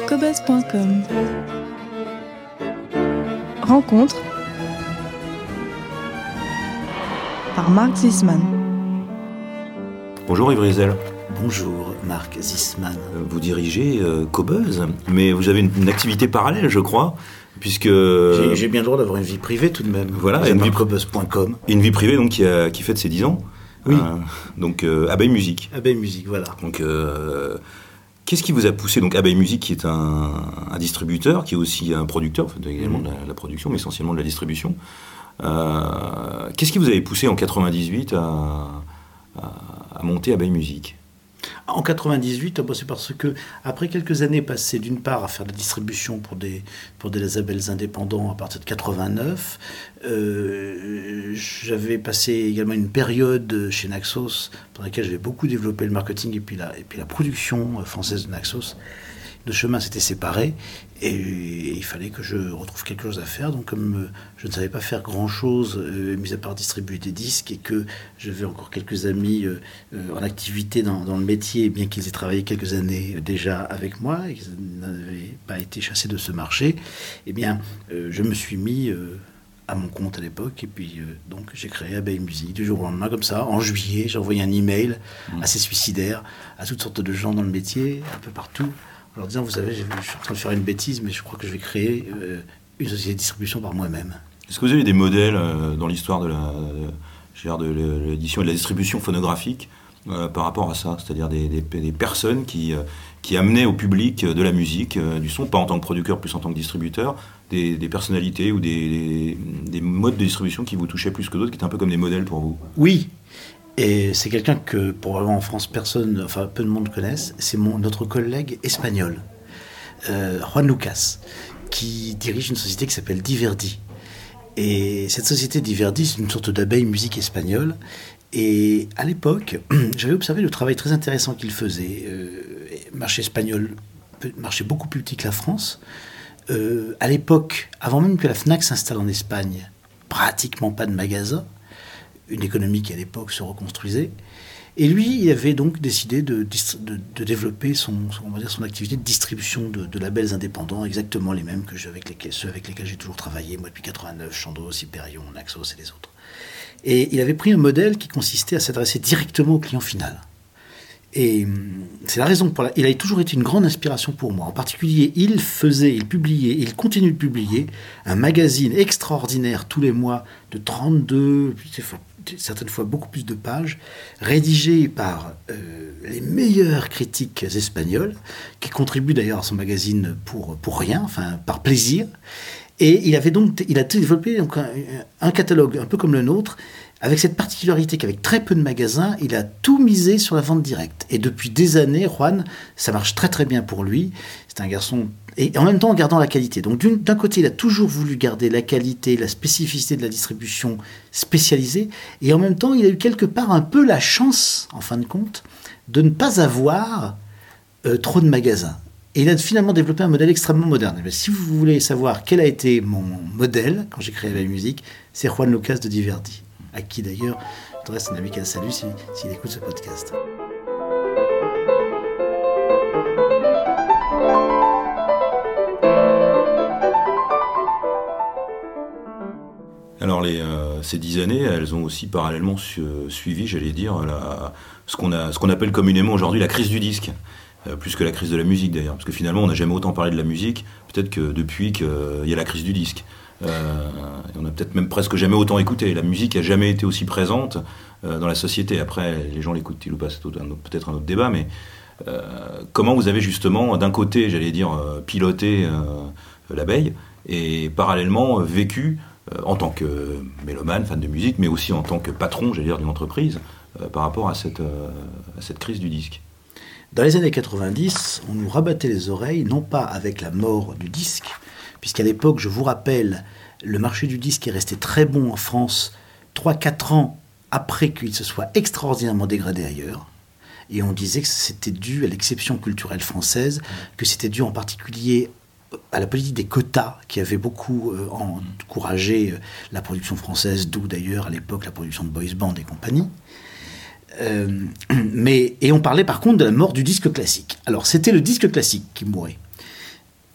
cobuzz.com. Rencontre par Marc Zisman. Bonjour Yves Rizel. Bonjour Marc Zisman. Vous dirigez Cobuzz, mais vous avez une activité parallèle, je crois, puisque... J'ai bien le droit d'avoir une vie privée tout de même. Voilà, une vie cobuzz.com. Une vie privée donc qui fête ses 10 ans. Oui. Donc Abeille Musique. Abeille Musique, voilà. Donc qu'est-ce qui vous a poussé, donc Abeille Musique qui est un distributeur, qui est aussi un producteur, enfin, également de la production, mais essentiellement de la distribution. Qu'est-ce qui vous avait poussé en 98 à monter Abeille Musique ? En 98, c'est parce que, après quelques années passées d'une part à faire de la distribution pour des labels indépendants à partir de 89, j'avais passé également une période chez Naxos dans laquelle j'avais beaucoup développé le marketing et puis la production française de Naxos. Nos chemins s'étaient séparés et il fallait que je retrouve quelque chose à faire. Donc comme je ne savais pas faire grand-chose, mis à part distribuer des disques, et que j'avais encore quelques amis en activité dans le métier, bien qu'ils aient travaillé quelques années déjà avec moi et qu'ils n'avaient pas été chassés de ce marché, eh bien je me suis mis... à mon compte à l'époque, et puis donc j'ai créé Abeille Musique du jour au lendemain, comme ça. En juillet, j'ai envoyé un email assez suicidaire à toutes sortes de gens dans le métier, un peu partout, en leur disant, vous savez, je suis en train de faire une bêtise, mais je crois que je vais créer une société de distribution par moi-même. Est-ce que vous avez des modèles dans l'histoire de l'édition et de la distribution phonographique par rapport à ça, c'est-à-dire des personnes qui amenaient au public de la musique, du son, pas en tant que producteur, plus en tant que distributeur, des personnalités ou des modes de distribution qui vous touchaient plus que d'autres, qui étaient un peu comme des modèles pour vous ? Oui, et c'est quelqu'un que probablement en France peu de monde connaissent, c'est notre collègue espagnol, Juan Lucas, qui dirige une société qui s'appelle Diverdi. Et cette société Diverdi, c'est une sorte d'abeille musique espagnole. Et à l'époque, j'avais observé le travail très intéressant qu'il faisait. Marché espagnol, marché beaucoup plus petit que la France. À l'époque, avant même que la Fnac s'installe en Espagne, pratiquement pas de magasins. Une économie qui à l'époque se reconstruisait. Et lui, il avait donc décidé de développer son activité de distribution de labels indépendants, exactement les mêmes que ceux avec lesquels j'ai toujours travaillé, moi depuis 89, Chandos, Hyperion, Naxos et les autres. Et il avait pris un modèle qui consistait à s'adresser directement au client final. Et c'est la raison pour laquelle il a toujours été une grande inspiration pour moi. En particulier, il publiait, il continue de publier un magazine extraordinaire tous les mois de 32, certaines fois beaucoup plus de pages, rédigé par les meilleurs critiques espagnols, qui contribuent d'ailleurs à son magazine pour rien, enfin par plaisir. Et il a développé donc un catalogue un peu comme le nôtre, avec cette particularité qu'avec très peu de magasins, il a tout misé sur la vente directe. Et depuis des années, Juan, ça marche très très bien pour lui. C'est un garçon... Et en même temps, en gardant la qualité. Donc d'un côté, il a toujours voulu garder la qualité, la spécificité de la distribution spécialisée. Et en même temps, il a eu quelque part un peu la chance, en fin de compte, de ne pas avoir trop de magasins. Et il a finalement développé un modèle extrêmement moderne. Mais si vous voulez savoir quel a été mon modèle quand j'ai créé la musique, c'est Juan Lucas de Diverdi, à qui d'ailleurs j'adresse un amical salut s'il écoute ce podcast. Alors ces 10 années, elles ont aussi parallèlement suivi, j'allais dire, ce qu'on appelle communément aujourd'hui la crise du disque. Plus que la crise de la musique d'ailleurs, parce que finalement on n'a jamais autant parlé de la musique, peut-être que depuis qu'il y a la crise du disque. On n'a peut-être même presque jamais autant écouté. La musique n'a jamais été aussi présente dans la société. Après, les gens l'écoutent-ils ou pas, c'est peut-être un autre débat, mais comment vous avez justement, d'un côté, j'allais dire, piloté l'abeille, et parallèlement vécu en tant que mélomane, fan de musique, mais aussi en tant que patron, j'allais dire, d'une entreprise, par rapport à cette crise du disque. Dans les années 90, on nous rabattait les oreilles, non pas avec la mort du disque, puisqu'à l'époque, je vous rappelle, le marché du disque est resté très bon en France 3-4 ans après qu'il se soit extraordinairement dégradé ailleurs. Et on disait que c'était dû à l'exception culturelle française, que c'était dû en particulier à la politique des quotas qui avait beaucoup encouragé la production française, d'où d'ailleurs à l'époque la production de boys band et compagnie. Et on parlait par contre de la mort du disque classique. Alors c'était le disque classique qui mourait.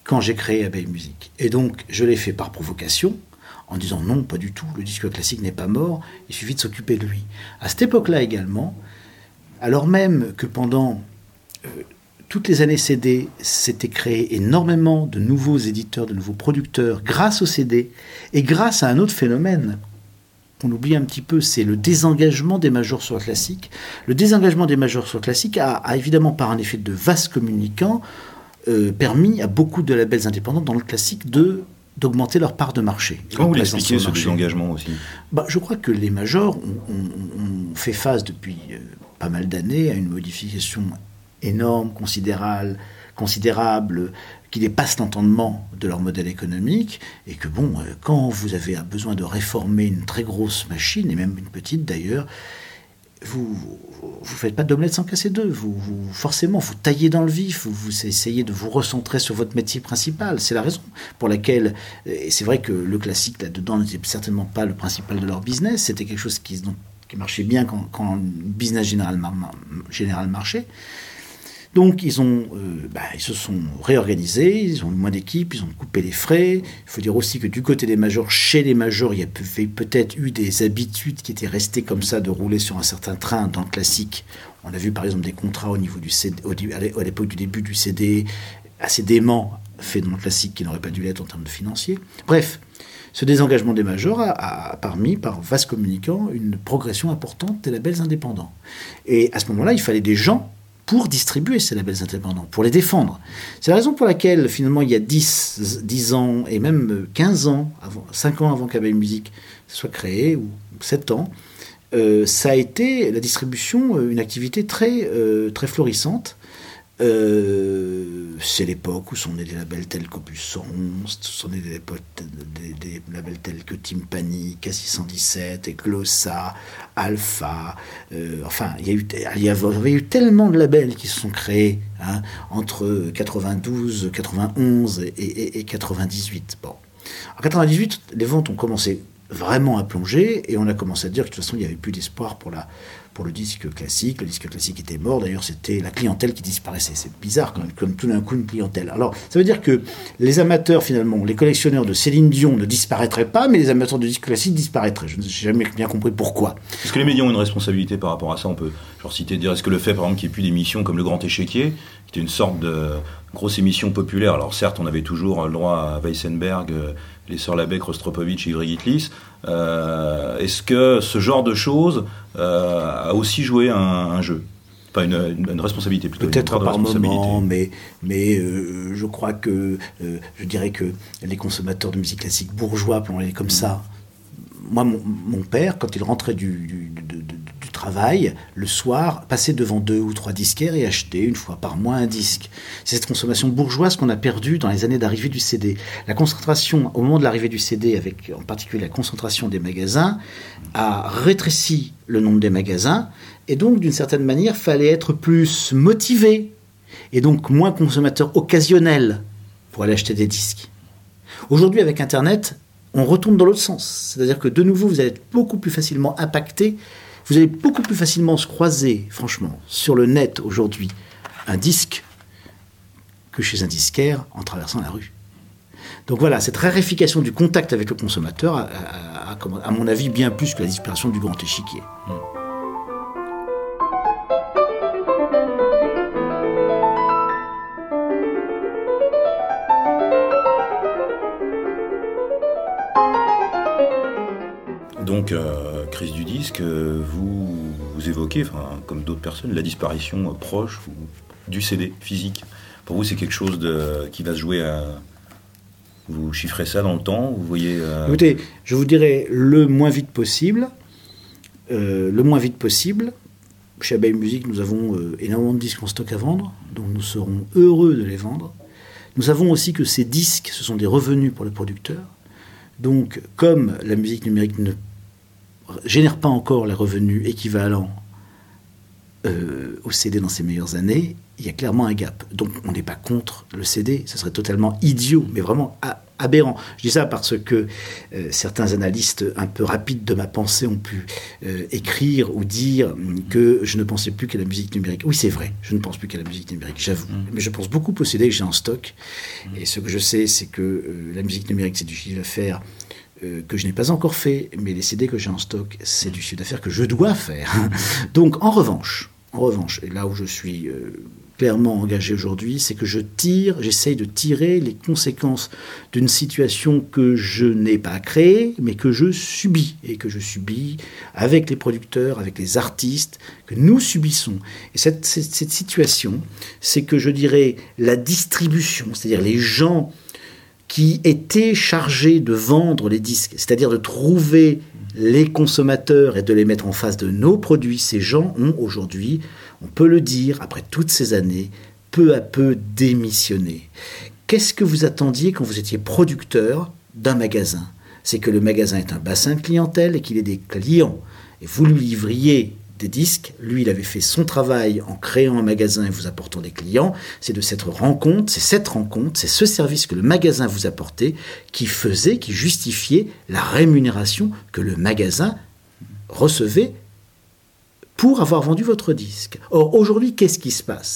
quand j'ai créé Abeille Musique. Et donc, je l'ai fait par provocation, en disant non, pas du tout, le disque classique n'est pas mort, il suffit de s'occuper de lui. À cette époque-là également, alors même que pendant toutes les années CD, s'étaient créés énormément de nouveaux éditeurs, de nouveaux producteurs, grâce au CD, et grâce à un autre phénomène qu'on oublie un petit peu, c'est le désengagement des majors sur le classique. Le désengagement des majors sur le classique a évidemment, par un effet de vase communicant, permis à beaucoup de labels indépendants dans le classique d'augmenter leur part de marché. Comment vous l'expliquez, ce désengagement aussi ? Je crois que les majors ont fait face depuis pas mal d'années à une modification énorme, considérable, qui dépasse l'entendement de leur modèle économique, et que quand vous avez besoin de réformer une très grosse machine, et même une petite d'ailleurs, vous faites pas d'omelette sans casser deux. Forcément, vous taillez dans le vif, vous essayez de vous recentrer sur votre métier principal. C'est la raison pour laquelle, et c'est vrai que le classique là-dedans n'était certainement pas le principal de leur business, c'était quelque chose qui marchait bien quand le business général marchait. Donc ils se sont réorganisés, ils ont eu moins d'équipes, ils ont coupé les frais. Il faut dire aussi que du côté des majors, chez les majors, il y a peut-être eu des habitudes qui étaient restées comme ça, de rouler sur un certain train dans le classique. On a vu par exemple des contrats au niveau du CD, à l'époque du début du CD, assez dément, faits dans le classique, qui n'auraient pas dû l'être en termes de financiers. Bref, ce désengagement des majors a permis, par vase communicant, une progression importante des labels indépendants. Et à ce moment-là, il fallait des gens pour distribuer ces labels indépendants, pour les défendre. C'est la raison pour laquelle, finalement, il y a 10 ans, et même 15 ans, 5 ans avant qu'Abeille Musique soit créée, ou 7 ans, ça a été, la distribution, une activité très, très florissante. C'est l'époque où sont nés des labels tels qu'Opus 111, sont nés des labels tels que Timpani, K617, et Glossa, Alpha. Enfin, il y avait eu tellement de labels qui se sont créés entre 92, 91 et 98. Bon. En 98, les ventes ont commencé vraiment à plonger, et on a commencé à dire que de toute façon, il n'y avait plus d'espoir pour le disque classique. Le disque classique était mort. D'ailleurs, c'était la clientèle qui disparaissait. C'est bizarre, quand même, comme tout d'un coup, une clientèle. Alors, ça veut dire que les amateurs, finalement, les collectionneurs de Céline Dion ne disparaîtraient pas, mais les amateurs de disque classique disparaîtraient. Je n'ai jamais bien compris pourquoi. Est-ce que les médias ont une responsabilité par rapport à ça ? On peut citer, est-ce que le fait, par exemple, qu'il n'y ait plus d'émissions comme Le Grand Échiquier, qui était une sorte de grosse émission populaire. Alors certes, on avait toujours le droit à Weissenberg, les Sœurs Labec, Rostropovitch et Greg Hitlis. Est-ce que ce genre de choses a aussi joué un jeu ? Pas une responsabilité, plutôt. Peut-être par moment, mais je crois que je dirais que les consommateurs de musique classique bourgeois, pour aller comme ça, moi, mon père, quand il rentrait du travail, le soir, passait devant 2 ou 3 disquaires et achetait une fois par mois un disque. C'est cette consommation bourgeoise qu'on a perdue dans les années d'arrivée du CD. La concentration, au moment de l'arrivée du CD, avec en particulier la concentration des magasins, a rétréci le nombre des magasins, et donc, d'une certaine manière, fallait être plus motivé, et donc moins consommateur occasionnel pour aller acheter des disques. Aujourd'hui, avec Internet, on retourne dans l'autre sens. C'est-à-dire que, de nouveau, vous allez être beaucoup plus facilement impacté. Vous allez beaucoup plus facilement se croiser, franchement, sur le net aujourd'hui, un disque que chez un disquaire en traversant la rue. Donc voilà, cette raréfication du contact avec le consommateur a, à mon avis, bien plus que la disparition du Grand Échiquier. Donc, crise du disque, vous évoquez, comme d'autres personnes, la disparition proche du CD physique. Pour vous, c'est quelque chose qui va se jouer à... Vous chiffrez ça dans le temps, vous voyez... Écoutez, je vous dirais le moins vite possible. Chez Abeille Musique, nous avons énormément de disques en stock à vendre, donc nous serons heureux de les vendre. Nous savons aussi que ces disques, ce sont des revenus pour le producteur. Donc, comme la musique numérique ne génère pas encore les revenus équivalents au CD dans ses meilleures années, il y a clairement un gap. Donc on n'est pas contre le CD, ce serait totalement idiot, mais vraiment aberrant. Je dis ça parce que certains analystes un peu rapides de ma pensée ont pu écrire ou dire que je ne pensais plus qu'à la musique numérique. Oui, c'est vrai, je ne pense plus qu'à la musique numérique, j'avoue. Mais je pense beaucoup posséder, que j'ai en stock. Et ce que je sais, c'est que la musique numérique, c'est du chiffre d'affaires que je n'ai pas encore fait, mais les CD que j'ai en stock, c'est du chiffre d'affaires que je dois faire. Donc, en revanche, et là où je suis clairement engagé aujourd'hui, c'est que j'essaye de tirer les conséquences d'une situation que je n'ai pas créée, mais que je subis, et que je subis avec les producteurs, avec les artistes, que nous subissons. Et cette situation, c'est que je dirais la distribution, c'est-à-dire les gens qui étaient chargés de vendre les disques, c'est-à-dire de trouver les consommateurs et de les mettre en face de nos produits, ces gens ont aujourd'hui, on peut le dire, après toutes ces années, peu à peu démissionné. Qu'est-ce que vous attendiez quand vous étiez producteur d'un magasin ? C'est que le magasin est un bassin de clientèle et qu'il ait des clients. Et vous lui livriez des disques, lui il avait fait son travail en créant un magasin et vous apportant des clients, c'est de cette rencontre, c'est ce service que le magasin vous apportait qui justifiait la rémunération que le magasin recevait pour avoir vendu votre disque. Or aujourd'hui, qu'est-ce qui se passe ?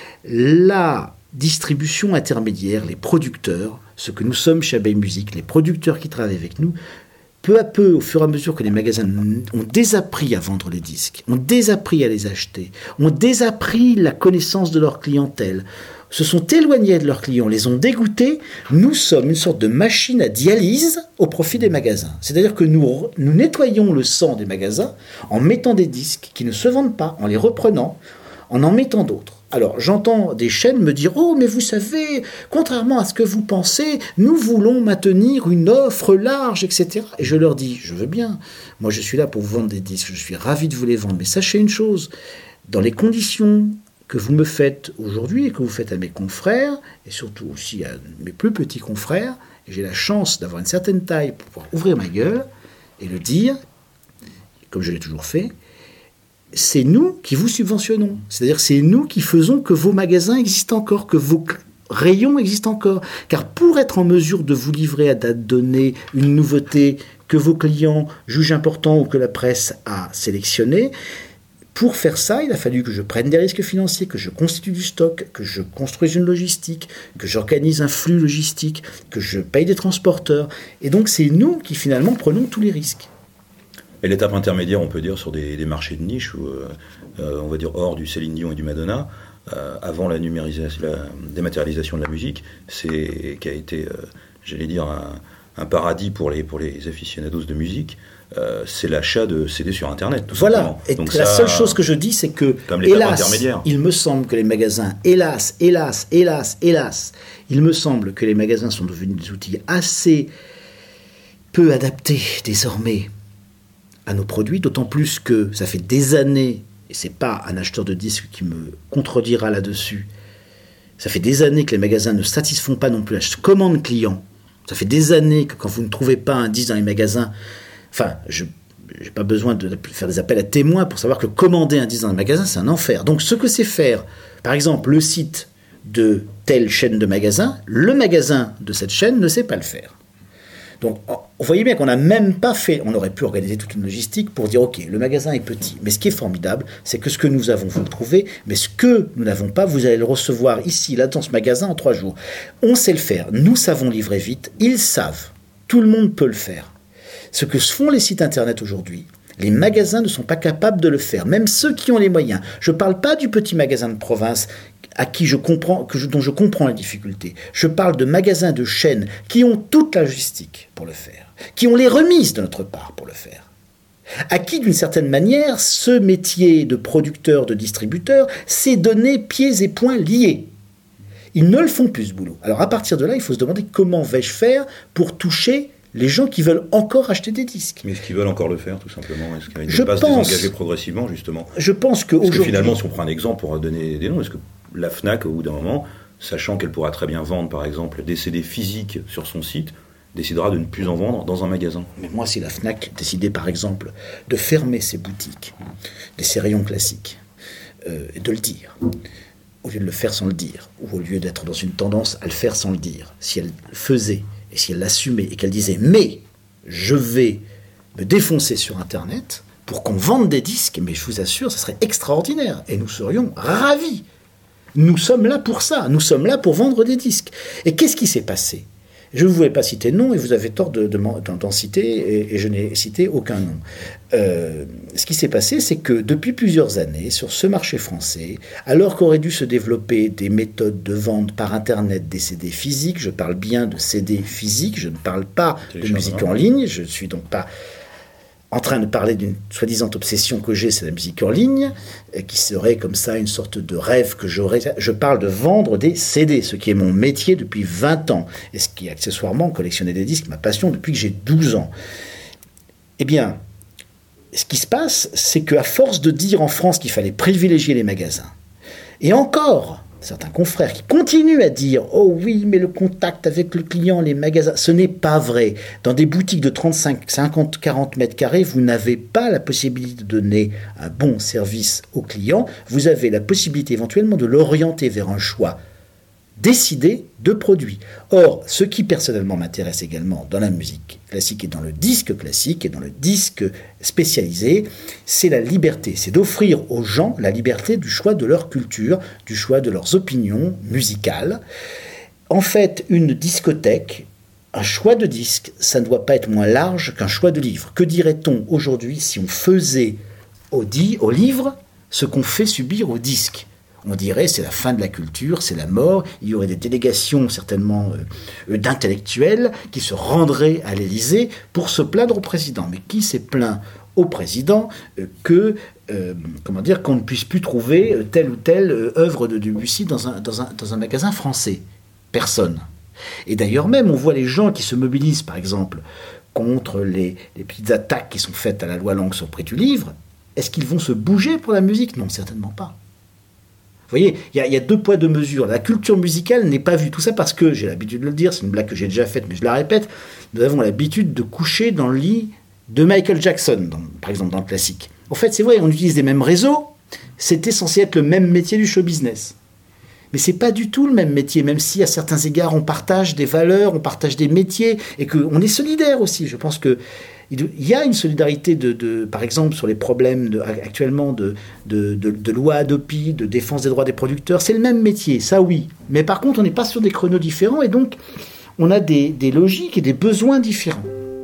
La distribution intermédiaire, les producteurs, ce que nous sommes chez Abeille Musique, les producteurs qui travaillent avec nous, peu à peu, au fur et à mesure que les magasins ont désappris à vendre les disques, ont désappris à les acheter, ont désappris la connaissance de leur clientèle, se sont éloignés de leurs clients, les ont dégoûtés, nous sommes une sorte de machine à dialyse au profit des magasins. C'est-à-dire que nous nettoyons le sang des magasins en mettant des disques qui ne se vendent pas, en les reprenant, en mettant d'autres. Alors, j'entends des chaînes me dire « Oh, mais vous savez, contrairement à ce que vous pensez, nous voulons maintenir une offre large, etc. » Et je leur dis « Je veux bien, moi je suis là pour vous vendre des disques, je suis ravi de vous les vendre, mais sachez une chose, dans les conditions que vous me faites aujourd'hui et que vous faites à mes confrères, et surtout aussi à mes plus petits confrères, et j'ai la chance d'avoir une certaine taille pour pouvoir ouvrir ma gueule et le dire, comme je l'ai toujours fait, c'est nous qui vous subventionnons. C'est-à-dire c'est nous qui faisons que vos magasins existent encore, que vos rayons existent encore. Car pour être en mesure de vous livrer à date donnée une nouveauté que vos clients jugent important ou que la presse a sélectionnée, pour faire ça, il a fallu que je prenne des risques financiers, que je constitue du stock, que je construise une logistique, que j'organise un flux logistique, que je paye des transporteurs. Et donc c'est nous qui finalement prenons tous les risques. Et l'étape intermédiaire, on peut dire, sur des marchés de niche, où, on va dire hors du Céline Dion et du Madonna, avant la dématérialisation de la musique, qui a été, j'allais dire, un paradis pour les aficionados de musique, c'est l'achat de CD sur Internet. Voilà, et donc la seule chose que je dis, c'est que, hélas, il me semble que les magasins, hélas, il me semble que les magasins sont devenus des outils assez peu adaptés désormais à nos produits, d'autant plus que ça fait des années, et c'est pas un acheteur de disques qui me contredira là-dessus, ça fait des années que les magasins ne satisfont pas non plus la commande client. Ça fait des années que quand vous ne trouvez pas un disque dans les magasins, enfin, je n'ai pas besoin de faire des appels à témoins pour savoir que commander un disque dans un magasin, c'est un enfer. Donc ce que c'est faire, par exemple, le site de telle chaîne de magasins, le magasin de cette chaîne ne sait pas le faire. Donc, vous voyez bien qu'on n'a même pas fait, on aurait pu organiser toute une logistique pour dire, ok, le magasin est petit, mais ce qui est formidable, c'est que ce que nous avons, vous le trouvez, mais ce que nous n'avons pas, vous allez le recevoir ici, là, dans ce magasin, en 3 jours. On sait le faire, nous savons livrer vite, ils savent, tout le monde peut le faire. Ce que font les sites internet aujourd'hui, les magasins ne sont pas capables de le faire, même ceux qui ont les moyens. Je ne parle pas du petit magasin de province dont je comprends la difficulté. Je parle de magasins de chaînes qui ont toute la logistique pour le faire, qui ont les remises de notre part pour le faire, à qui, d'une certaine manière, ce métier de producteur, de distributeur, s'est donné pieds et poings liés. Ils ne le font plus, ce boulot. Alors, à partir de là, il faut se demander comment vais-je faire pour toucher les gens qui veulent encore acheter des disques. Mais est-ce qu'ils veulent encore le faire, tout simplement ? Est-ce qu'ils ne pas se désengager progressivement, justement ? Je pense que Parce que finalement, si on prend un exemple pour donner des noms, est-ce que la Fnac, au bout d'un moment, sachant qu'elle pourra très bien vendre, par exemple, des CD physiques sur son site, décidera de ne plus en vendre dans un magasin ? Mais moi, si la Fnac décidait, par exemple, de fermer ses boutiques, ses rayons classiques, et de le dire, au lieu de le faire sans le dire, ou au lieu d'être dans une tendance à le faire sans le dire, si elle faisait et si elle l'assumait, et qu'elle disait « mais je vais me défoncer sur Internet pour qu'on vende des disques, mais je vous assure, ça serait extraordinaire, et nous serions ravis. Nous sommes là pour ça, nous sommes là pour vendre des disques. » Et qu'est-ce qui s'est passé ? Je ne voulais pas citer de nom, et vous avez tort d'en citer, et je n'ai cité aucun nom. Ce qui s'est passé, c'est que depuis plusieurs années, sur ce marché français, alors qu'auraient dû se développer des méthodes de vente par Internet des CD physiques, je parle bien de CD physiques, je ne parle pas de musique en ligne, je ne suis donc pas en train de parler d'une soi-disant obsession que j'ai, c'est la musique en ligne, qui serait comme ça une sorte de rêve que j'aurais. Je parle de vendre des CD, ce qui est mon métier depuis 20 ans, et ce qui est accessoirement collectionner des disques, ma passion depuis que j'ai 12 ans. Eh bien, ce qui se passe, c'est qu'à force de dire en France qu'il fallait privilégier les magasins, et encore, certains confrères qui continuent à dire « Oh oui, mais le contact avec le client, les magasins... » Ce n'est pas vrai. Dans des boutiques de 35, 50, 40 mètres carrés, vous n'avez pas la possibilité de donner un bon service au client. Vous avez la possibilité éventuellement de l'orienter vers un choix décidé de produits. Or, ce qui personnellement m'intéresse également dans la musique classique et dans le disque classique et dans le disque spécialisé, c'est la liberté. C'est d'offrir aux gens la liberté du choix de leur culture, du choix de leurs opinions musicales. En fait, une discothèque, un choix de disque, ça ne doit pas être moins large qu'un choix de livre. Que dirait-on aujourd'hui si on faisait au livre ce qu'on fait subir au disque ? On dirait c'est la fin de la culture, c'est la mort. Il y aurait des délégations certainement d'intellectuels qui se rendraient à l'Élysée pour se plaindre au président. Mais qui s'est plaint au président qu'on ne puisse plus trouver telle ou telle œuvre de Debussy dans un magasin français ? Personne. Et d'ailleurs même, on voit les gens qui se mobilisent, par exemple, contre les petites attaques qui sont faites à la loi Lang sur le prix du livre. Est-ce qu'ils vont se bouger pour la musique ? Non, certainement pas. Vous voyez, il y a 2 poids 2 mesures. La culture musicale n'est pas vue. Tout ça parce que, j'ai l'habitude de le dire, c'est une blague que j'ai déjà faite, mais je la répète, nous avons l'habitude de coucher dans le lit de Michael Jackson, par exemple dans le classique. En fait, c'est vrai, on utilise les mêmes réseaux, c'était censé être le même métier du show business. Mais c'est pas du tout le même métier, même si à certains égards on partage des valeurs, on partage des métiers, et qu'on est solidaire aussi. Je pense que il y a une solidarité par exemple, sur les problèmes actuellement de loi Hadopi, de défense des droits des producteurs. C'est le même métier, ça oui. Mais par contre, on n'est pas sur des créneaux différents, et donc on a des logiques et des besoins différents.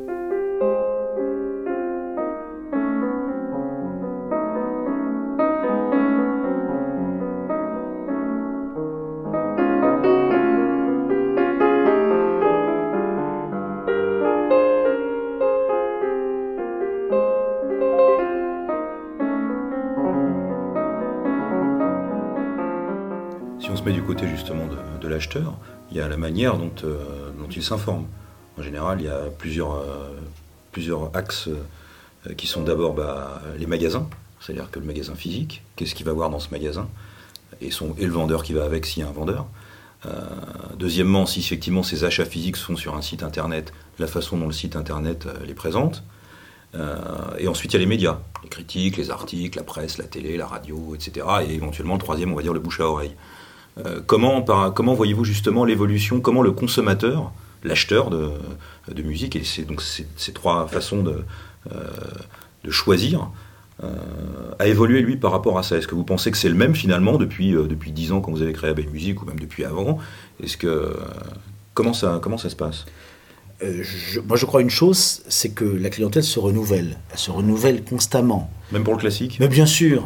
Si on se met du côté justement de l'acheteur, il y a la manière dont il s'informe. En général, il y a plusieurs axes qui sont d'abord les magasins, c'est-à-dire que le magasin physique, qu'est-ce qu'il va voir dans ce magasin, et le vendeur qui va avec s'il y a un vendeur. Deuxièmement, si effectivement ces achats physiques se font sur un site internet, la façon dont le site internet les présente. Et ensuite il y a les médias, les critiques, les articles, la presse, la télé, la radio, etc. Et éventuellement le troisième, on va dire le bouche à oreille. Comment voyez-vous justement l'évolution, comment le consommateur, l'acheteur de musique, et c'est donc ces 3 façons de choisir, a évolué lui par rapport à ça? Est-ce que vous pensez que c'est le même finalement depuis 10 ans quand vous avez créé AB Musique, ou même depuis avant? Comment ça se passe? Moi, je crois une chose, c'est que la clientèle se renouvelle. Elle se renouvelle constamment. Même pour le classique ? Mais bien sûr.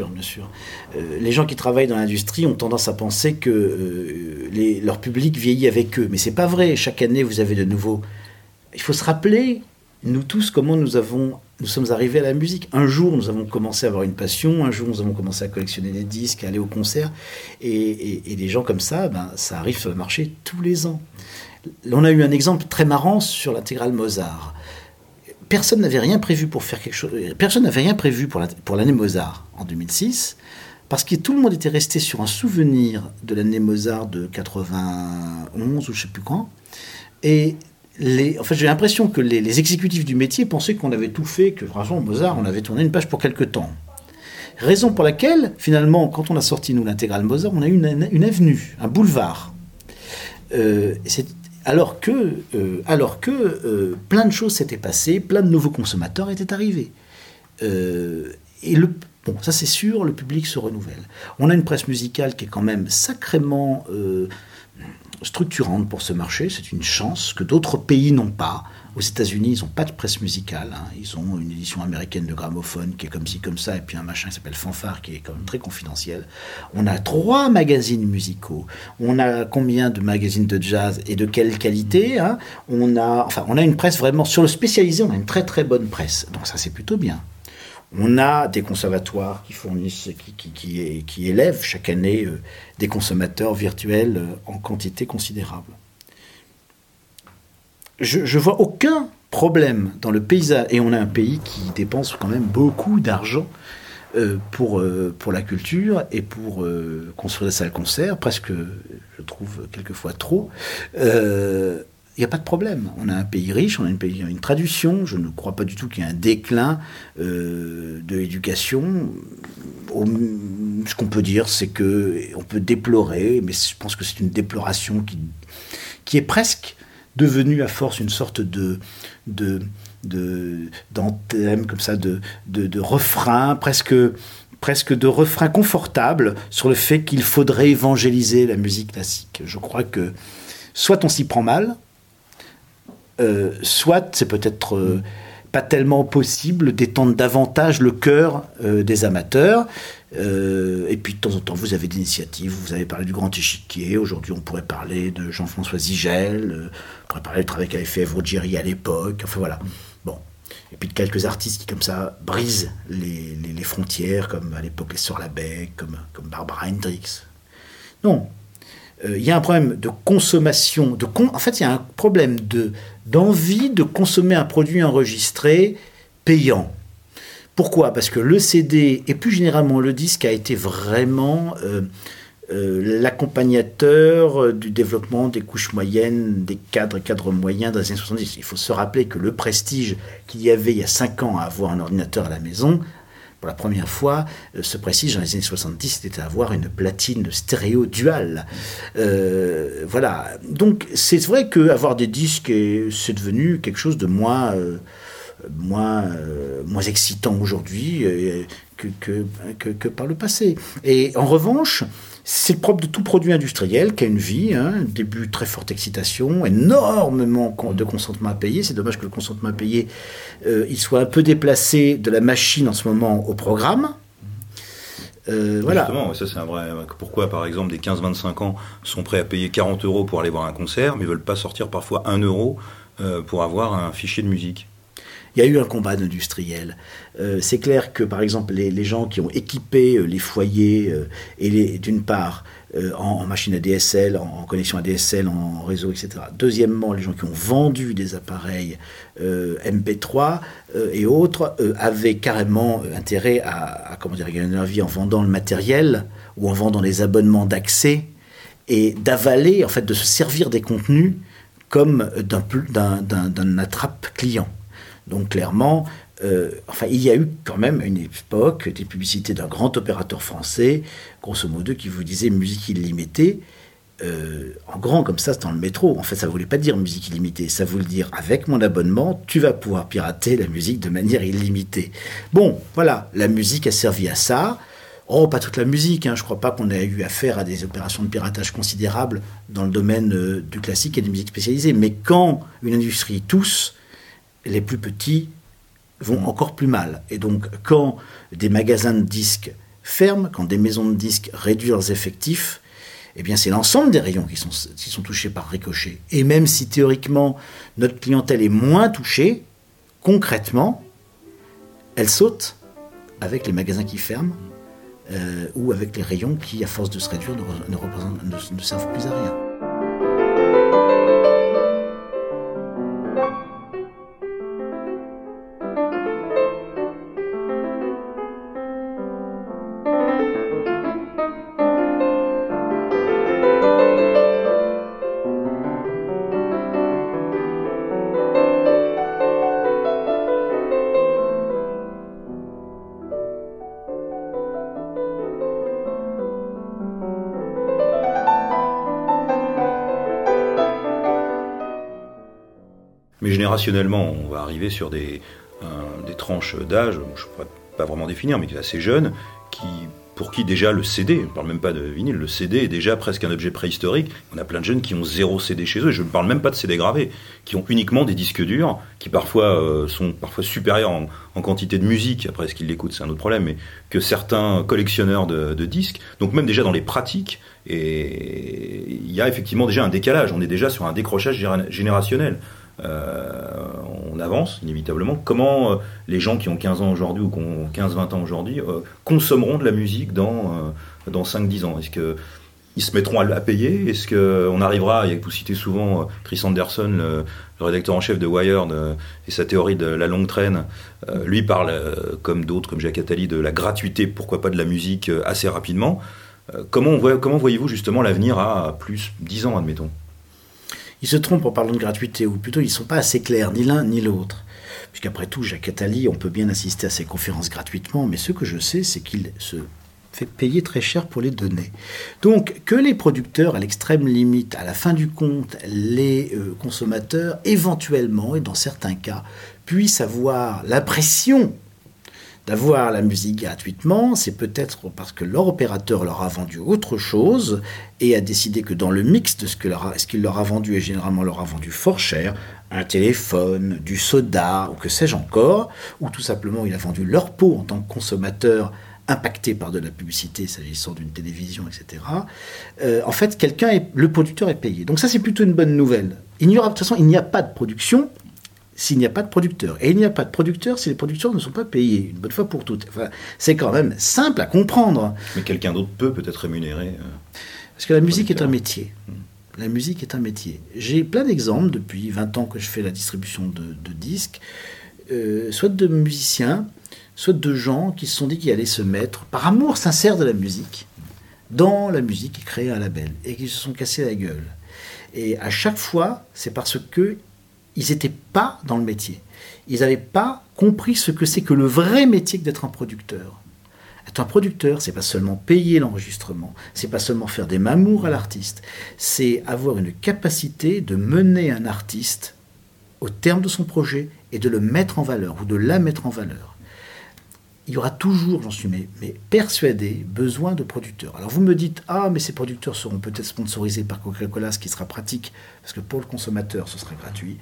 Les gens qui travaillent dans l'industrie ont tendance à penser que leur public vieillit avec eux. Mais c'est pas vrai. Chaque année, vous avez de nouveaux... Il faut se rappeler, nous tous, comment nous sommes arrivés à la musique. Un jour, nous avons commencé à avoir une passion. Un jour, nous avons commencé à collectionner des disques, à aller au concert. Et des gens comme ça, ça arrive sur le marché tous les ans. On a eu un exemple très marrant sur l'intégrale Mozart. Personne n'avait rien prévu pour faire quelque chose. Personne n'avait rien prévu pour l'année Mozart en 2006, parce que tout le monde était resté sur un souvenir de l'année Mozart de 91 ou je ne sais plus quand. Et j'ai l'impression que les exécutifs du métier pensaient qu'on avait tout fait, que franchement Mozart, on avait tourné une page pour quelque temps. Raison pour laquelle, finalement, quand on a sorti nous l'intégrale Mozart, on a eu une avenue, un boulevard. Plein de choses s'étaient passées, plein de nouveaux consommateurs étaient arrivés. Bon, ça c'est sûr, le public se renouvelle. On a une presse musicale qui est quand même sacrément structurante pour ce marché. C'est une chance que d'autres pays n'ont pas. Aux États-Unis, ils n'ont pas de presse musicale. Ils ont une édition américaine de gramophone qui est comme ci, comme ça, et puis un machin qui s'appelle Fanfare qui est quand même très confidentiel. On a 3 magazines musicaux. On a combien de magazines de jazz et de quelle qualité, hein? On a une presse vraiment sur le spécialisé. On a une très très bonne presse. Donc ça c'est plutôt bien. On a des conservatoires qui fournissent, qui élèvent chaque année des consommateurs virtuels en quantité considérable. Je vois aucun problème dans le paysage, et on a un pays qui dépense quand même beaucoup d'argent pour la culture et pour construire des salles concerts, presque, je trouve, quelquefois trop. Il n'y a pas de problème. On a un pays riche, on a une tradition. Je ne crois pas du tout qu'il y ait un déclin de l'éducation. Ce qu'on peut dire, c'est qu'on peut déplorer, mais je pense que c'est une déploration qui est presque devenue à force une sorte d'anthème, comme ça, de refrain, presque de refrain confortable sur le fait qu'il faudrait évangéliser la musique classique. Je crois que soit on s'y prend mal, soit c'est peut-être pas tellement possible d'étendre davantage le cœur des amateurs. Et puis de temps en temps, vous avez des initiatives. Vous avez parlé du Grand Échiquier. Aujourd'hui, on pourrait parler de Jean-François Zigel. On pourrait parler du travail qu'avait fait Ruggieri à l'époque. Enfin voilà. Bon. Et puis de quelques artistes qui, comme ça, brisent les frontières, comme à l'époque les Sœurs Labec, comme Barbara Hendricks. Non. Il y a un problème de consommation. En fait, il y a un problème d'envie de consommer un produit enregistré payant. Pourquoi ? Parce que le CD, et plus généralement le disque, a été vraiment l'accompagnateur du développement des couches moyennes, des cadres moyens dans les années 70. Il faut se rappeler que le prestige qu'il y avait il y a 5 ans à avoir un ordinateur à la maison, pour la première fois, ce prestige dans les années 70, c'était avoir une platine stéréo dual. Voilà. Donc c'est vrai qu'avoir des disques, c'est devenu quelque chose de moins excitant aujourd'hui que par le passé. Et en revanche, c'est le propre de tout produit industriel qui a une vie, début très forte excitation, énormément de consentement à payer. C'est dommage que le consentement à payer il soit un peu déplacé de la machine en ce moment au programme. Voilà. Justement, ça c'est un vrai. Pourquoi, par exemple, des 15-25 ans sont prêts à payer 40 € pour aller voir un concert, mais ne veulent pas sortir parfois 1 € pour avoir un fichier de musique? Il y a eu un combat d'industriels. C'est clair que, par exemple, les gens qui ont équipé les foyers, d'une part, en machine ADSL, en connexion ADSL, en réseau, etc. Deuxièmement, les gens qui ont vendu des appareils MP3 et autres avaient carrément intérêt à gagner leur vie en vendant le matériel ou en vendant les abonnements d'accès et d'avaler, en fait, de se servir des contenus comme d'un attrape-client. Donc clairement, il y a eu quand même à une époque des publicités d'un grand opérateur français, grosso modo, qui vous disait musique illimitée, en grand comme ça, dans le métro. En fait, ça ne voulait pas dire musique illimitée, ça voulait dire avec mon abonnement, tu vas pouvoir pirater la musique de manière illimitée. Bon, voilà, la musique a servi à ça. Oh, pas toute la musique, je ne crois pas qu'on ait eu affaire à des opérations de piratage considérables dans le domaine du classique et des musiques spécialisées. Mais quand une industrie tousse, les plus petits vont encore plus mal. Et donc, quand des magasins de disques ferment, quand des maisons de disques réduisent leurs effectifs, eh bien, c'est l'ensemble des rayons qui sont touchés par ricochet. Et même si, théoriquement, notre clientèle est moins touchée, concrètement, elle saute avec les magasins qui ferment ou avec les rayons qui, à force de se réduire, ne servent plus à rien. Mais générationnellement, on va arriver sur des tranches d'âge, je ne pourrais pas vraiment définir, mais qui est assez jeune, pour qui déjà le CD, je ne parle même pas de vinyle, le CD est déjà presque un objet préhistorique. On a plein de jeunes qui ont 0 CD chez eux, et je ne parle même pas de CD gravés, qui ont uniquement des disques durs, qui parfois sont supérieurs en quantité de musique, après est-ce qu'ils l'écoutent, c'est un autre problème, mais que certains collectionneurs de disques, donc même déjà dans les pratiques, et il y a effectivement déjà un décalage, on est déjà sur un décrochage générationnel. On avance inévitablement. Comment les gens qui ont 15 ans aujourd'hui ou qui ont 15-20 ans aujourd'hui consommeront de la musique dans 5-10 ans? Est-ce qu'ils se mettront à payer? Est-ce qu'on arrivera, vous citez souvent Chris Anderson, le rédacteur en chef de Wired, et sa théorie de la longue traîne, lui parle, comme d'autres, comme Jacques Attali, de la gratuité, pourquoi pas de la musique assez rapidement. Comment voyez-vous justement l'avenir à plus 10 ans, admettons? Ils se trompent en parlant de gratuité, ou plutôt ils ne sont pas assez clairs, ni l'un ni l'autre. Puisqu'après tout, Jacques Attali, on peut bien assister à ses conférences gratuitement, mais ce que je sais, c'est qu'il se fait payer très cher pour les donner. Donc, que les producteurs, à l'extrême limite, à la fin du compte, les consommateurs, éventuellement, et dans certains cas, puissent avoir l'impression d'avoir la musique gratuitement, c'est peut-être parce que leur opérateur leur a vendu autre chose et a décidé que dans le mix de ce qu'il leur a vendu, et généralement leur a vendu fort cher, un téléphone, du soda, ou que sais-je encore, ou tout simplement il a vendu leur peau en tant que consommateur impacté par de la publicité s'agissant d'une télévision, etc. En fait, le producteur est payé. Donc ça, c'est plutôt une bonne nouvelle. De toute façon, il n'y a pas de production s'il n'y a pas de producteur. Et il n'y a pas de producteur si les producteurs ne sont pas payés, une bonne fois pour toutes. Enfin, c'est quand même simple à comprendre. Mais quelqu'un d'autre peut être rémunéré. Parce que la musique est un métier. La musique est un métier. J'ai plein d'exemples, depuis 20 ans que je fais la distribution de disques, soit de musiciens, soit de gens qui se sont dit qu'ils allaient se mettre, par amour sincère de la musique, dans la musique et créer un label, et qui se sont cassés la gueule. Et à chaque fois, c'est parce que ils n'étaient pas dans le métier. Ils n'avaient pas compris ce que c'est que le vrai métier que d'être un producteur. Être un producteur, c'est pas seulement payer l'enregistrement, c'est pas seulement faire des mamours à l'artiste, c'est avoir une capacité de mener un artiste au terme de son projet et de le mettre en valeur ou de la mettre en valeur. Il y aura toujours, j'en suis mais persuadé, besoin de producteurs. Alors vous me dites, mais ces producteurs seront peut-être sponsorisés par Coca-Cola, ce qui sera pratique, parce que pour le consommateur, ce serait gratuit.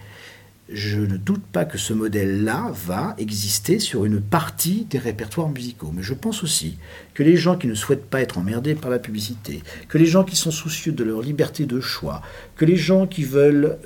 Je ne doute pas que ce modèle-là va exister sur une partie des répertoires musicaux. Mais je pense aussi que les gens qui ne souhaitent pas être emmerdés par la publicité, que les gens qui sont soucieux de leur liberté de choix, que les gens qui veulent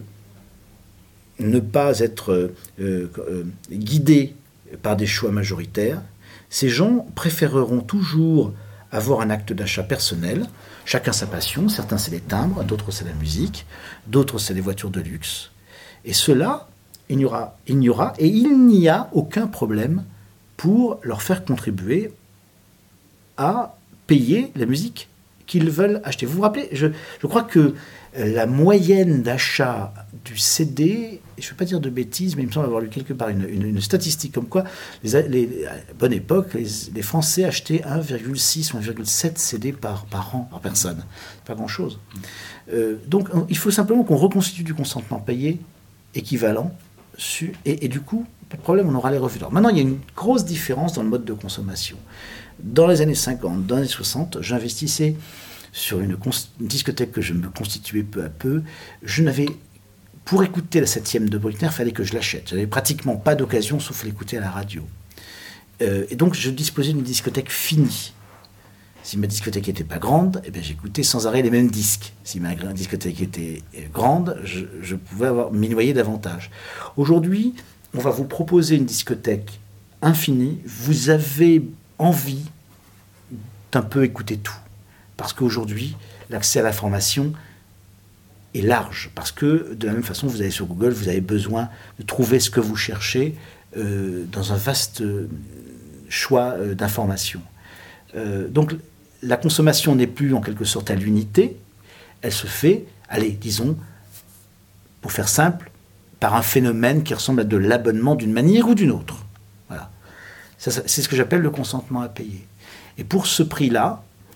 ne pas être guidés par des choix majoritaires, ces gens préféreront toujours avoir un acte d'achat personnel. Chacun sa passion, certains c'est les timbres, d'autres c'est la musique, d'autres c'est les voitures de luxe. Et cela, il n'y a aucun problème pour leur faire contribuer à payer la musique qu'ils veulent acheter. Vous vous rappelez, je crois que la moyenne d'achat du CD, je ne veux pas dire de bêtises, mais il me semble avoir lu quelque part une statistique comme quoi, à bonne époque, les Français achetaient 1,6 ou 1,7 CD par an, par personne. Pas grand-chose. Donc il faut simplement qu'on reconstitue du consentement payé équivalent, et du coup, pas de problème, on aura les revenus. Alors, maintenant, il y a une grosse différence dans le mode de consommation. Dans les années 50, dans les années 60, j'investissais sur une discothèque que je me constituais peu à peu. Pour écouter la 7e de Bruckner, il fallait que je l'achète. Je n'avais pratiquement pas d'occasion, sauf l'écouter à la radio. Et donc, je disposais d'une discothèque finie. Si ma discothèque n'était pas grande, j'écoutais sans arrêt les mêmes disques. Si ma discothèque était grande, je pouvais m'y noyer davantage. Aujourd'hui, on va vous proposer une discothèque infinie. Vous avez envie d'un peu écouter tout. Parce qu'aujourd'hui, l'accès à l'information est large. Parce que, de la même façon, vous allez sur Google, vous avez besoin de trouver ce que vous cherchez dans un vaste choix d'informations. Donc, la consommation n'est plus en quelque sorte à l'unité. Elle se fait, disons, pour faire simple, par un phénomène qui ressemble à de l'abonnement d'une manière ou d'une autre. Voilà. C'est ce que j'appelle le consentement à payer. Et pour ce prix-là,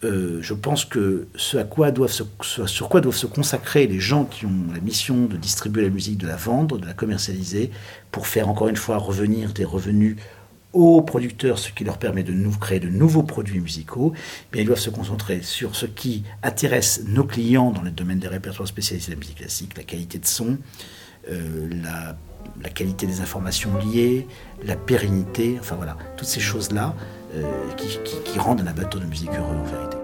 je pense que sur quoi doivent se consacrer les gens qui ont la mission de distribuer la musique, de la vendre, de la commercialiser, pour faire encore une fois revenir des revenus aux producteurs, ce qui leur permet de nous créer de nouveaux produits musicaux, bien, ils doivent se concentrer sur ce qui intéresse nos clients dans le domaine des répertoires spécialisés de la musique classique, la qualité de son, la qualité des informations liées, la pérennité, enfin voilà, toutes ces choses-là qui rendent un amateur de musique heureux en vérité.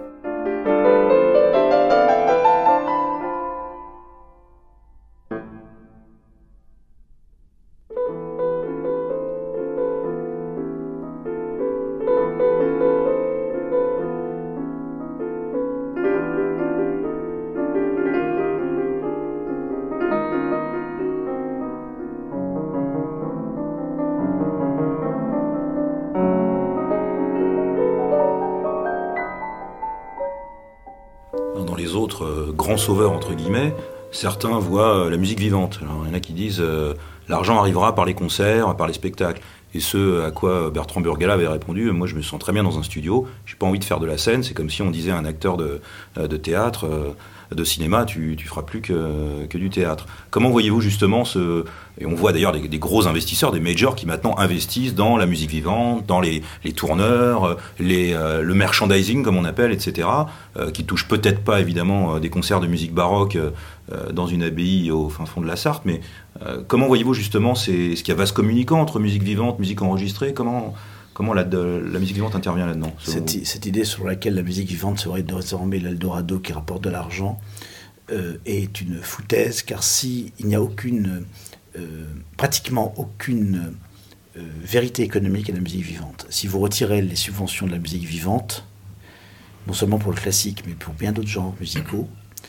Dans les autres grands sauveurs, entre guillemets, certains voient la musique vivante. Alors, il y en a qui disent l'argent arrivera par les concerts, par les spectacles. Et ce à quoi Bertrand Burgala avait répondu, moi je me sens très bien dans un studio, j'ai pas envie de faire de la scène, c'est comme si on disait à un acteur de théâtre, de cinéma, tu feras plus que du théâtre. Comment voyez-vous justement et on voit d'ailleurs des gros investisseurs, des majors qui maintenant investissent dans la musique vivante, dans les tourneurs, le merchandising comme on appelle, etc., qui touchent peut-être pas évidemment des concerts de musique baroque dans une abbaye au fin fond de la Sarthe, mais comment voyez-vous justement est-ce qu'il y a vase communicant entre musique vivante, musique enregistrée, comment la musique vivante intervient là-dedans? Cette idée sur laquelle la musique vivante serait désormais l'Eldorado qui rapporte de l'argent est une foutaise, car s'il n'y a pratiquement aucune vérité économique à la musique vivante, si vous retirez les subventions de la musique vivante, non seulement pour le classique, mais pour bien d'autres genres musicaux,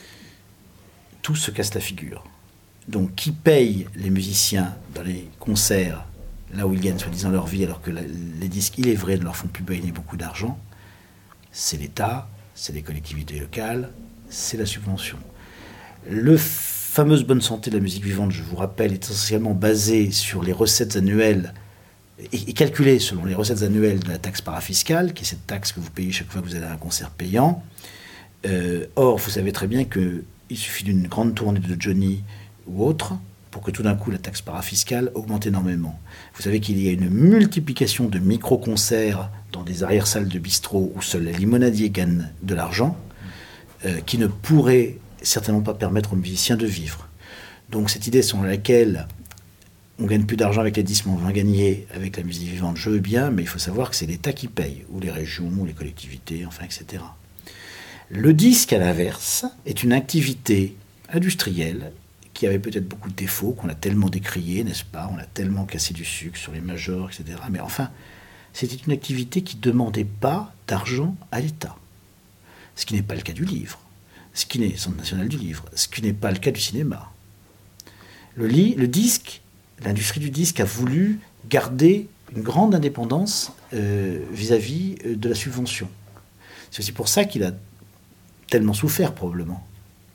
tout se casse la figure. Donc qui paye les musiciens dans les concerts, là où ils gagnent soi-disant leur vie, alors que les disques, il est vrai, ne leur font plus gagner beaucoup d'argent? C'est l'État, c'est les collectivités locales, c'est la subvention. Le fameuse bonne santé de la musique vivante, je vous rappelle, est essentiellement basée sur les recettes annuelles et calculée selon les recettes annuelles de la taxe parafiscale, qui est cette taxe que vous payez chaque fois que vous allez à un concert payant. Or, vous savez très bien qu'il suffit d'une grande tournée de Johnny ou autre pour que tout d'un coup la taxe parafiscale augmente énormément. Vous savez qu'il y a une multiplication de micro-concerts dans des arrière-salles de bistrot où seul les limonadiers gagnent de l'argent, qui ne pourrait certainement pas permettre aux musiciens de vivre. Donc cette idée selon laquelle on gagne plus d'argent avec les disques, mais on va en gagner avec la musique vivante, je veux bien, mais il faut savoir que c'est l'État qui paye, ou les régions, ou les collectivités, enfin, etc. Le disque, à l'inverse, est une activité industrielle qui avait peut-être beaucoup de défauts, qu'on a tellement décrié, n'est-ce pas? On a tellement cassé du sucre sur les majors, etc. Mais enfin, c'était une activité qui ne demandait pas d'argent à l'État. Ce qui n'est pas le cas du livre, ce qui n'est Centre national du livre, ce qui n'est pas le cas du cinéma. Le disque, l'industrie du disque a voulu garder une grande indépendance vis-à-vis de la subvention. C'est aussi pour ça qu'il a tellement souffert, probablement.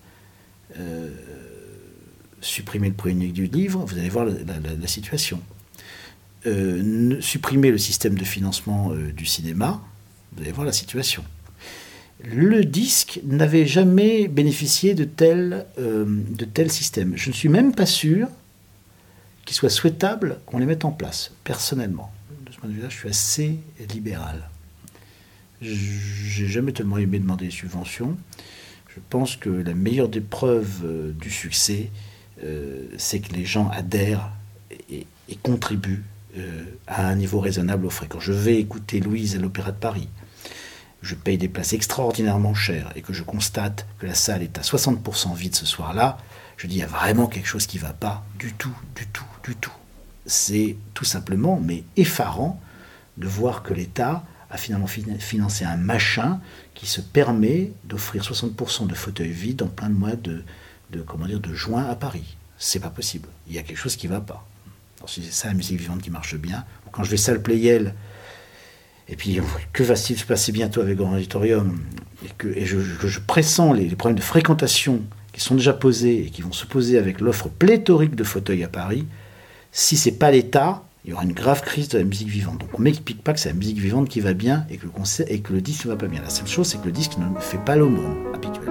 Supprimer le prix unique du livre, vous allez voir la situation. Supprimer le système de financement du cinéma, vous allez voir la situation. Le disque n'avait jamais bénéficié de tel système. Je ne suis même pas sûr qu'il soit souhaitable qu'on les mette en place, personnellement. De ce point de vue-là, je suis assez libéral. J'ai jamais tellement aimé demander des subventions. Je pense que la meilleure des preuves du succès, c'est que les gens adhèrent et contribuent à un niveau raisonnable aux frais. Quand je vais écouter Louise à l'Opéra de Paris, je paye des places extraordinairement chères et que je constate que la salle est à 60% vide ce soir-là, je dis il y a vraiment quelque chose qui ne va pas du tout. C'est tout simplement, mais effarant, de voir que l'État a finalement financé un machin qui se permet d'offrir 60% de fauteuils vides en plein mois de juin à Paris. C'est pas possible. Il y a quelque chose qui ne va pas. Alors, si c'est ça la musique vivante qui marche bien, quand je vais salle Pleyel, et puis que va-t-il se passer bientôt avec Grand Auditorium, et je pressens les problèmes de fréquentation qui sont déjà posés et qui vont se poser avec l'offre pléthorique de fauteuils à Paris, si c'est pas l'État, il y aura une grave crise de la musique vivante. Donc on m'explique pas que c'est la musique vivante qui va bien et que le concert et que le disque ne va pas bien. La seule chose, c'est que le disque ne fait pas l'aumône habituellement.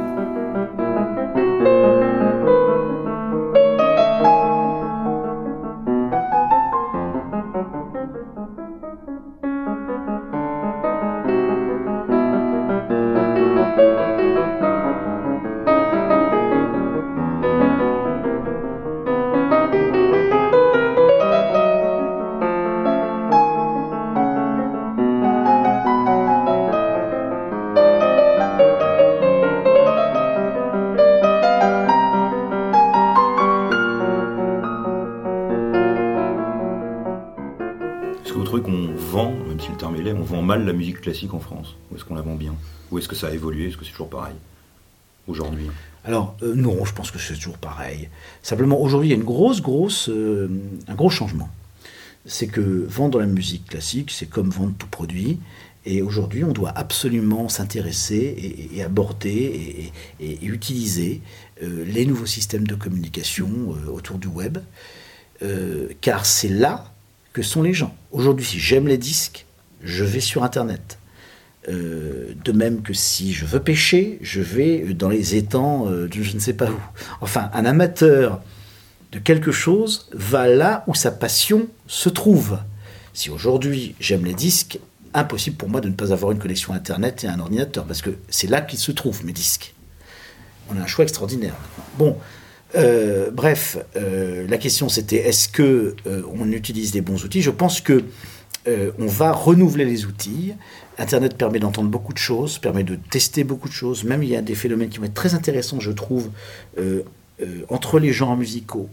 Est-ce que vous trouvez qu'on vend, même si le terme est laid, on vend mal la musique classique en France? Ou est-ce qu'on la vend bien? Ou est-ce que ça a évolué? Est-ce que c'est toujours pareil aujourd'hui? Alors, non, je pense que c'est toujours pareil. Simplement, aujourd'hui, il y a un gros changement. C'est que vendre la musique classique, c'est comme vendre tout produit. Et aujourd'hui, on doit absolument s'intéresser et aborder et utiliser les nouveaux systèmes de communication autour du web. Car c'est là que sont les gens. Aujourd'hui, si j'aime les disques, je vais sur Internet. De même que si je veux pêcher, je vais dans les étangs de je ne sais pas où. Enfin, un amateur de quelque chose va là où sa passion se trouve. Si aujourd'hui j'aime les disques, impossible pour moi de ne pas avoir une connexion Internet et un ordinateur, parce que c'est là qu'ils se trouvent, mes disques. On a un choix extraordinaire maintenant. Bon, bref, la question c'était est-ce que on utilise les bons outils? Je pense que on va renouveler les outils. Internet permet d'entendre beaucoup de choses, permet de tester beaucoup de choses. Même il y a des phénomènes qui vont être très intéressants, je trouve, entre les genres musicaux.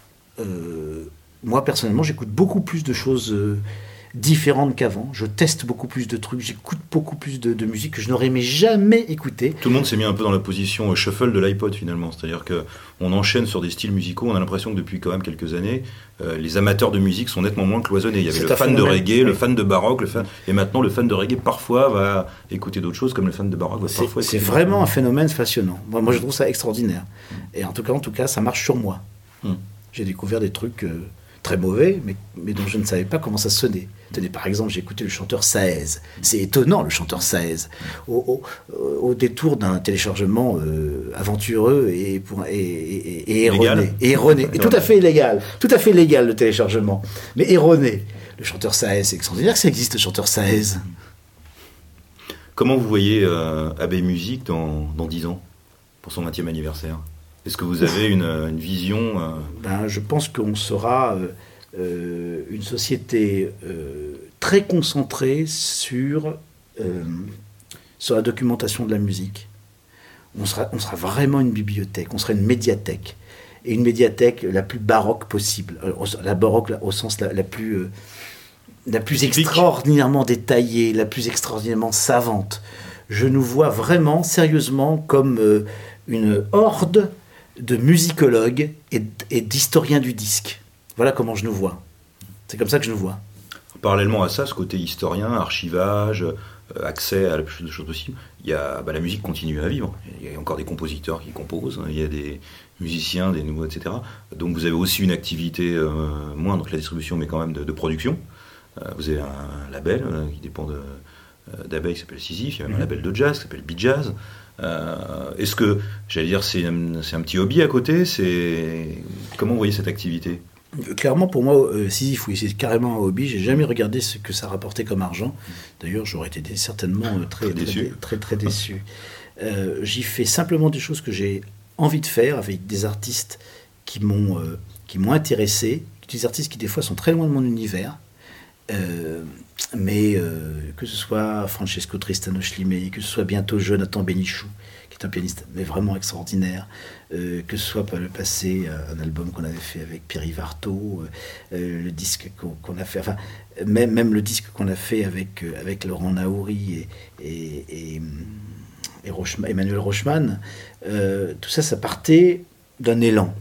Moi, personnellement, j'écoute beaucoup plus de choses différentes qu'avant. Je teste beaucoup plus de trucs, j'écoute beaucoup plus de musique que je n'aurais jamais écouté. Tout le monde s'est mis un peu dans la position shuffle de l'iPod finalement, c'est-à-dire qu'on enchaîne sur des styles musicaux. On a l'impression que depuis quand même quelques années, les amateurs de musique sont nettement moins cloisonnés. Il y avait le fan de reggae, oui, le fan de baroque, et maintenant le fan de reggae parfois va écouter d'autres choses comme le fan de baroque va parfois. C'est vraiment un phénomène fascinant. Moi, je trouve ça extraordinaire. Et en tout cas, ça marche sur moi. J'ai découvert des trucs très mauvais, mais dont je ne savais pas comment ça sonnait. Tenez, par exemple, j'ai écouté le chanteur Saez. C'est étonnant, le chanteur Saez. Au détour d'un téléchargement aventureux et erroné. Et erroné. Et tout à fait illégal. Tout à fait légal, le téléchargement. Mais erroné. Le chanteur Saez, c'est extraordinaire que ça existe, le chanteur Saez. Comment vous voyez AB Musique dans 10 ans, pour son 20e anniversaire? Est-ce que vous avez une vision Je pense qu'on sera une société très concentrée sur la documentation de la musique. On sera vraiment une bibliothèque, on sera une médiathèque. Et une médiathèque la plus baroque possible. La baroque au sens la plus extraordinairement détaillée, la plus extraordinairement savante. Je nous vois vraiment, sérieusement, comme une horde de musicologues et d'historiens du disque. Voilà comment je nous vois. C'est comme ça que je nous vois. Parallèlement à ça, ce côté historien, archivage, accès à la plus de choses possibles, il y a, la musique continue à vivre. Il y a encore des compositeurs qui composent, il y a des musiciens, des nouveaux, etc. Donc vous avez aussi une activité moindre que la distribution, mais quand même de production. Vous avez un label qui dépend d'Abeille qui s'appelle Sisyphe, il y a même un label de jazz qui s'appelle Beat Jazz. Est-ce que, j'allais dire, c'est un petit hobby à côté? Comment vous voyez cette activité? Clairement, pour moi, Sisyphe, oui, c'est carrément un hobby. J'ai jamais regardé ce que ça rapportait comme argent. D'ailleurs, j'aurais été certainement très déçu. J'y fais simplement des choses que j'ai envie de faire avec des artistes qui m'ont intéressé, des artistes qui des fois sont très loin de mon univers. Mais que ce soit Francesco Tristano Slimani, que ce soit bientôt Jonathan Benichou, qui est un pianiste mais vraiment extraordinaire, que ce soit par le passé un album qu'on avait fait avec Pierre Varto, le disque qu'on a fait, enfin même le disque qu'on a fait avec Laurent Naouri et Emmanuel Rochman, tout ça partait d'un élan.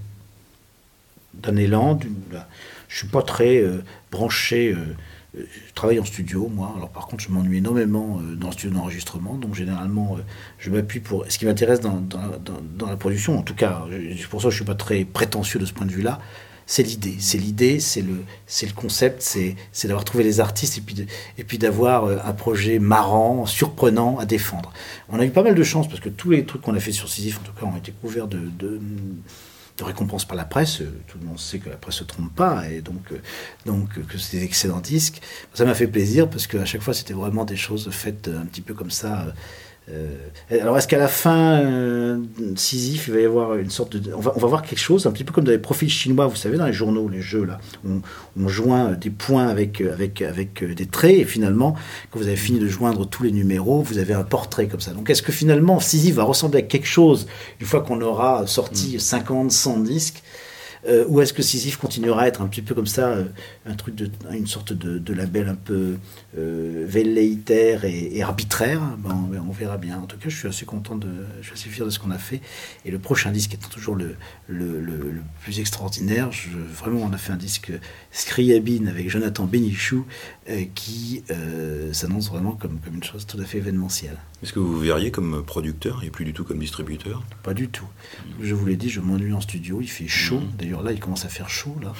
Je suis pas très branché. Je travaille en studio, moi. Alors par contre, je m'ennuie énormément dans le studio d'enregistrement. Donc généralement, je m'appuie pour ce qui m'intéresse dans la production. En tout cas, pour ça, je suis pas très prétentieux de ce point de vue-là. C'est l'idée, c'est le concept, c'est d'avoir trouvé les artistes et puis d'avoir un projet marrant, surprenant à défendre. On a eu pas mal de chance parce que tous les trucs qu'on a fait sur Sisyphe, en tout cas, ont été couverts de récompenses par la presse. Tout le monde sait que la presse se trompe pas et donc que c'est des excellents disques. Ça m'a fait plaisir parce qu'à chaque fois, c'était vraiment des choses faites un petit peu comme ça. Alors est-ce qu'à la fin Sisyphe, il va y avoir une sorte de... On va voir quelque chose un petit peu comme dans les profils chinois, vous savez, dans les journaux, les jeux là, on joint des points avec des traits et finalement quand vous avez fini de joindre tous les numéros, vous avez un portrait comme ça. Donc est-ce que finalement Sisyphe va ressembler à quelque chose une fois qu'on aura sorti 50, 100 disques, ou est-ce que Sisyphe continuera à être un petit peu comme ça, une sorte de label un peu velléitaire et arbitraire? On verra bien. En tout cas, je suis assez content, je suis assez fier de ce qu'on a fait. Et le prochain disque étant toujours le plus extraordinaire, vraiment, on a fait un disque Scriabine avec Jonathan Bénichou qui s'annonce vraiment comme une chose tout à fait événementielle. Est-ce que vous verriez comme producteur et plus du tout comme distributeur? Pas du tout. Je vous l'ai dit, je m'ennuie en studio, il fait chaud. D'ailleurs là, il commence à faire chaud là.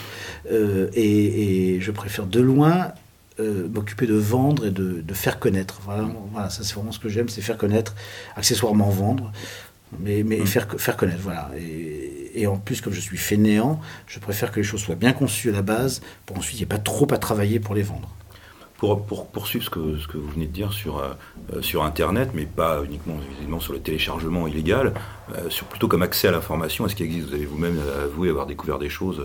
Et je préfère de loin m'occuper de vendre et de faire connaître. Voilà, ça c'est vraiment ce que j'aime, c'est faire connaître, accessoirement vendre, mais faire connaître. Voilà. Et en plus, comme je suis fainéant, je préfère que les choses soient bien conçues à la base, pour ensuite il n'y ait pas trop à travailler pour les vendre. Pour poursuivre ce que vous venez de dire sur Internet, mais pas uniquement évidemment sur le téléchargement illégal, plutôt comme accès à l'information, est-ce qu'il existe, vous avez vous-même avoué avoir découvert des choses,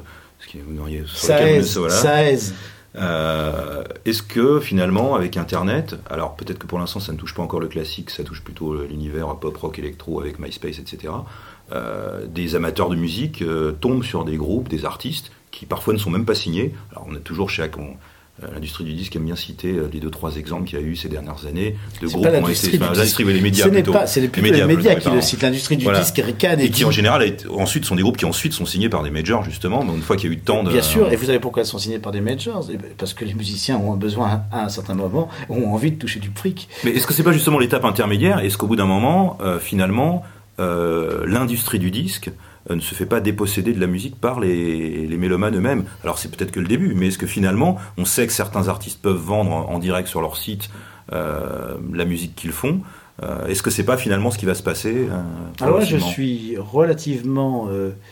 ça aise. Est-ce que finalement avec Internet, alors peut-être que pour l'instant ça ne touche pas encore le classique, ça touche plutôt l'univers pop, rock, électro avec MySpace, etc., des amateurs de musique tombent sur des groupes, des artistes qui parfois ne sont même pas signés. Alors on est toujours l'industrie du disque aime bien citer les 2-3 exemples qu'il y a eu ces dernières années de groupes qui ont été distribués, les médias plutôt. C'est les médias qui le citent, l'industrie du disque ricane et qui en général ensuite sont des groupes qui ensuite sont signés par des majors justement. Donc une fois qu'il y a eu tant de... Bien sûr, et vous savez pourquoi ils sont signés par des majors? Parce que les musiciens ont besoin à un certain moment, ont envie de toucher du fric. Mais est-ce que c'est pas justement l'étape intermédiaire? Est-ce qu'au bout d'un moment, finalement, l'industrie du disque ne se fait pas déposséder de la musique par les mélomanes eux-mêmes? Alors c'est peut-être que le début, mais est-ce que finalement, on sait que certains artistes peuvent vendre en direct sur leur site la musique qu'ils font? Est-ce que c'est pas finalement ce qui va se passer? Alors je suis relativement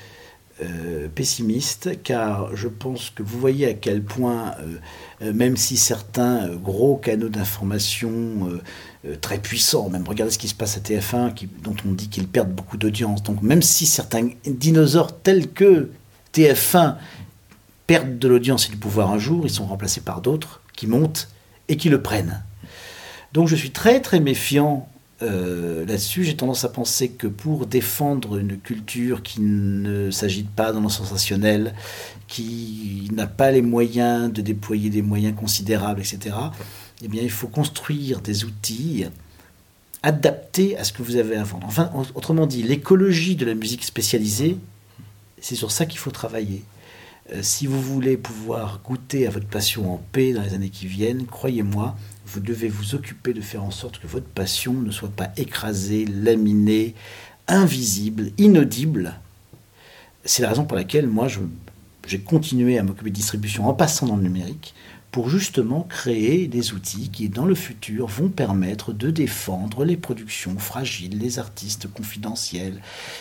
pessimiste, car je pense que vous voyez à quel point, même si certains gros canaux d'information très puissants, même regardez ce qui se passe à TF1, dont on dit qu'ils perdent beaucoup d'audience, donc même si certains dinosaures tels que TF1 perdent de l'audience et du pouvoir un jour, ils sont remplacés par d'autres qui montent et qui le prennent. Donc je suis très très méfiant là-dessus. J'ai tendance à penser que pour défendre une culture qui ne s'agite pas dans le sensationnel, qui n'a pas les moyens de déployer des moyens considérables, etc., eh bien, il faut construire des outils adaptés à ce que vous avez à vendre. Enfin, autrement dit, l'écologie de la musique spécialisée, c'est sur ça qu'il faut travailler. Si vous voulez pouvoir goûter à votre passion en paix dans les années qui viennent, croyez-moi, vous devez vous occuper de faire en sorte que votre passion ne soit pas écrasée, laminée, invisible, inaudible. C'est la raison pour laquelle moi j'ai continué à m'occuper de distribution en passant dans le numérique, pour justement créer des outils qui, dans le futur, vont permettre de défendre les productions fragiles, les artistes confidentiels,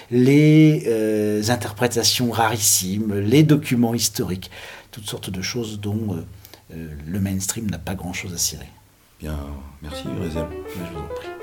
les interprétations rarissimes, les documents historiques, toutes sortes de choses dont le mainstream n'a pas grand-chose à cirer. Bien, merci Rezel. Je vous en prie.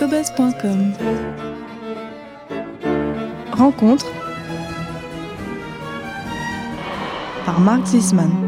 cobuzz.com. Rencontre par Marc Zisman.